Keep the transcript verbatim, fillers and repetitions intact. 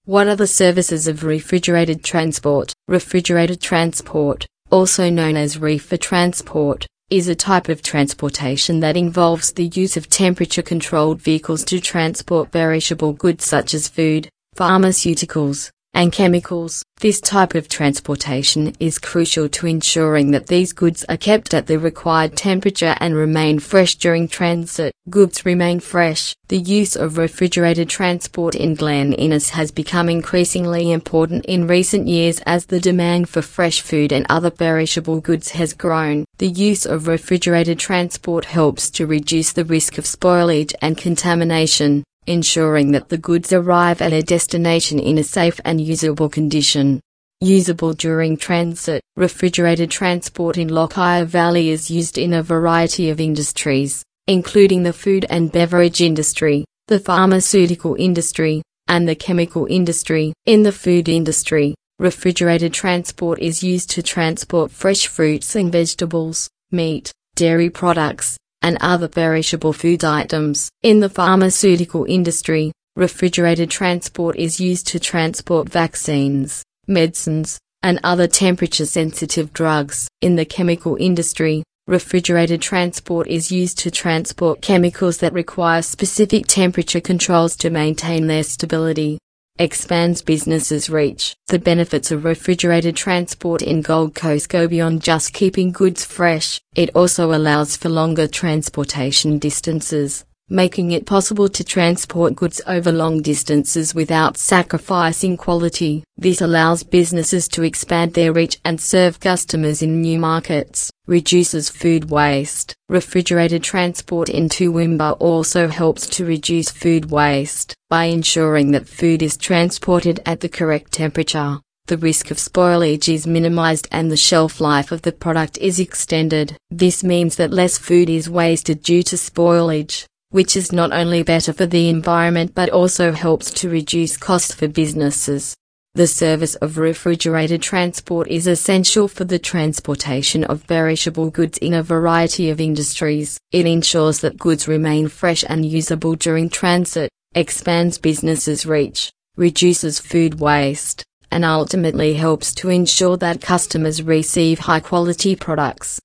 What are the services of refrigerated transport? Refrigerated transport, also known as reefer transport, is a type of transportation that involves the use of temperature-controlled vehicles to transport perishable goods such as food, pharmaceuticals, and chemicals. This type of transportation is crucial to ensuring that these goods are kept at the required temperature and remain fresh during transit. Goods remain fresh. The use of refrigerated transport in Glen Innes has become increasingly important in recent years as the demand for fresh food and other perishable goods has grown. The use of refrigerated transport helps to reduce the risk of spoilage and contamination, ensuring that the goods arrive at a destination in a safe and usable condition. Usable during transit. Refrigerated transport in Lockyer Valley is used in a variety of industries, including the food and beverage industry, the pharmaceutical industry, and the chemical industry. In the food industry, refrigerated transport is used to transport fresh fruits and vegetables, meat, dairy products, and other perishable food items. In the pharmaceutical industry, refrigerated transport is used to transport vaccines, medicines, and other temperature-sensitive drugs. In the chemical industry, refrigerated transport is used to transport chemicals that require specific temperature controls to maintain their stability. Expands businesses' reach. The benefits of refrigerated transport in Gold Coast go beyond just keeping goods fresh. It also allows for longer transportation distances, making it possible to transport goods over long distances without sacrificing quality. This allows businesses to expand their reach and serve customers in new markets. Reduces food waste. Refrigerated transport in Toowoomba also helps to reduce food waste by ensuring that food is transported at the correct temperature. The risk of spoilage is minimized and the shelf life of the product is extended. This means that less food is wasted due to spoilage, which is not only better for the environment but also helps to reduce costs for businesses. The service of refrigerated transport is essential for the transportation of perishable goods in a variety of industries. It ensures that goods remain fresh and usable during transit, expands businesses' reach, reduces food waste, and ultimately helps to ensure that customers receive high-quality products.